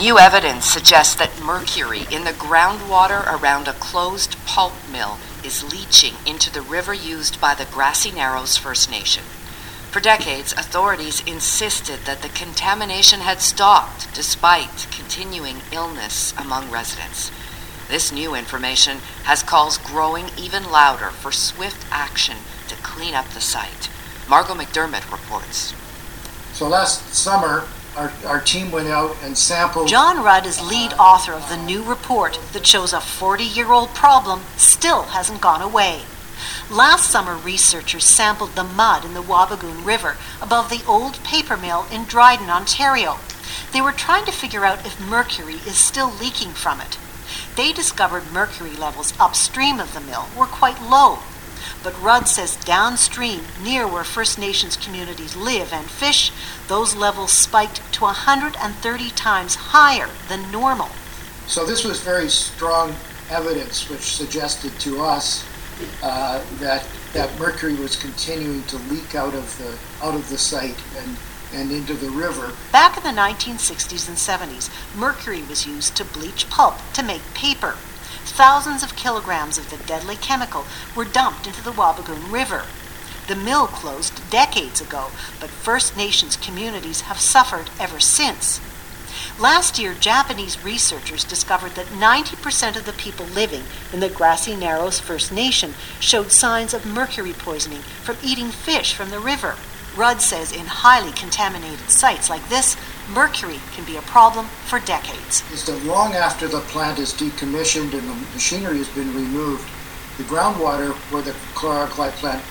New evidence suggests that mercury in the groundwater around a closed pulp mill is leaching into the river used by the Grassy Narrows First Nation. For decades, authorities insisted that the contamination had stopped despite continuing illness among residents. This new information has calls growing even louder for swift action to clean up the site. Margot McDermott reports. So last summer, our team went out and sampled. John Rudd is lead author of the new report that shows a 40-year-old problem still hasn't gone away. Last summer, researchers sampled the mud in the Wabigoon River above the old paper mill in Dryden, Ontario. They were trying to figure out if mercury is still leaking from it. They discovered mercury levels upstream of the mill were quite low. But Rudd says downstream, near where First Nations communities live and fish, those levels spiked to 130 times higher than normal. So this was very strong evidence which suggested to us that mercury was continuing to leak out of the site and into the river. Back in the 1960s and 70s, mercury was used to bleach pulp to make paper. Thousands of kilograms of the deadly chemical were dumped into the Wabigoon River. The mill closed decades ago, but First Nations communities have suffered ever since. Last year, Japanese researchers discovered that 90% of the people living in the Grassy Narrows First Nation showed signs of mercury poisoning from eating fish from the river. Rudd says in highly contaminated sites like this, mercury can be a problem for decades. Is that long after the plant is decommissioned and the machinery has been removed, the groundwater where the chlor-alkali plant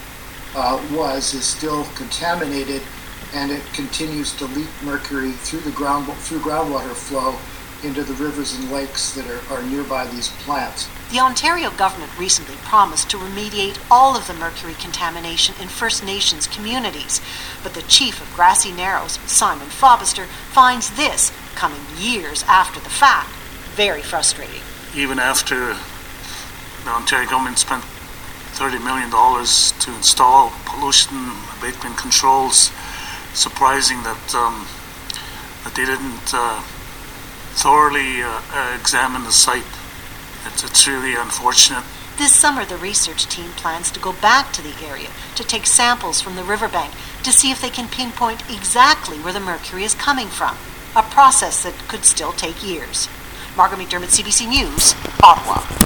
is still contaminated, and it continues to leak mercury through groundwater flow into the rivers and lakes that are nearby these plants. The Ontario government recently promised to remediate all of the mercury contamination in First Nations communities, but the chief of Grassy Narrows, Simon Fobister, finds this, coming years after the fact, very frustrating. Even after the Ontario government spent $30 million to install pollution abatement controls, surprising that they didn't thoroughly examine the site. It's really unfortunate. This summer, the research team plans to go back to the area to take samples from the riverbank to see if they can pinpoint exactly where the mercury is coming from, a process that could still take years. Margaret McDermott, CBC News, Ottawa.